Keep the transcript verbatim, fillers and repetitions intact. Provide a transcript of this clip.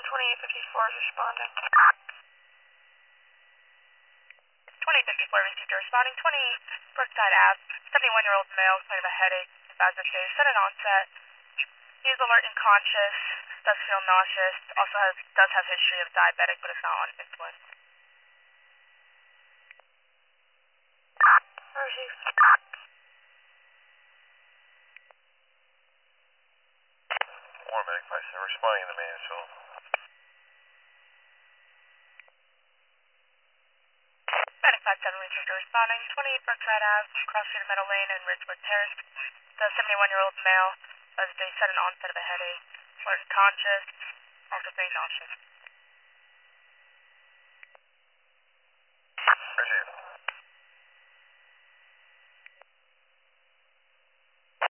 twenty-eight fifty-four is responding. twenty-eight fifty-four received a responding. twenty Brookside Ave. seventy-one-year-old male complaining of a headache. Advised of day. Sudden onset. He is alert and conscious. Does feel nauseous. Also has does have history of diabetic, but is not on insulin. Received. More medic five seven responding to Mansfield. Medic five seven received a responding. twenty-eight Brookside Ave, cross street of Meadow Lane and Ridgewood Terrace. The seventy-one-year-old male has a sudden onset of a headache. Alert and conscious. Also being nauseous.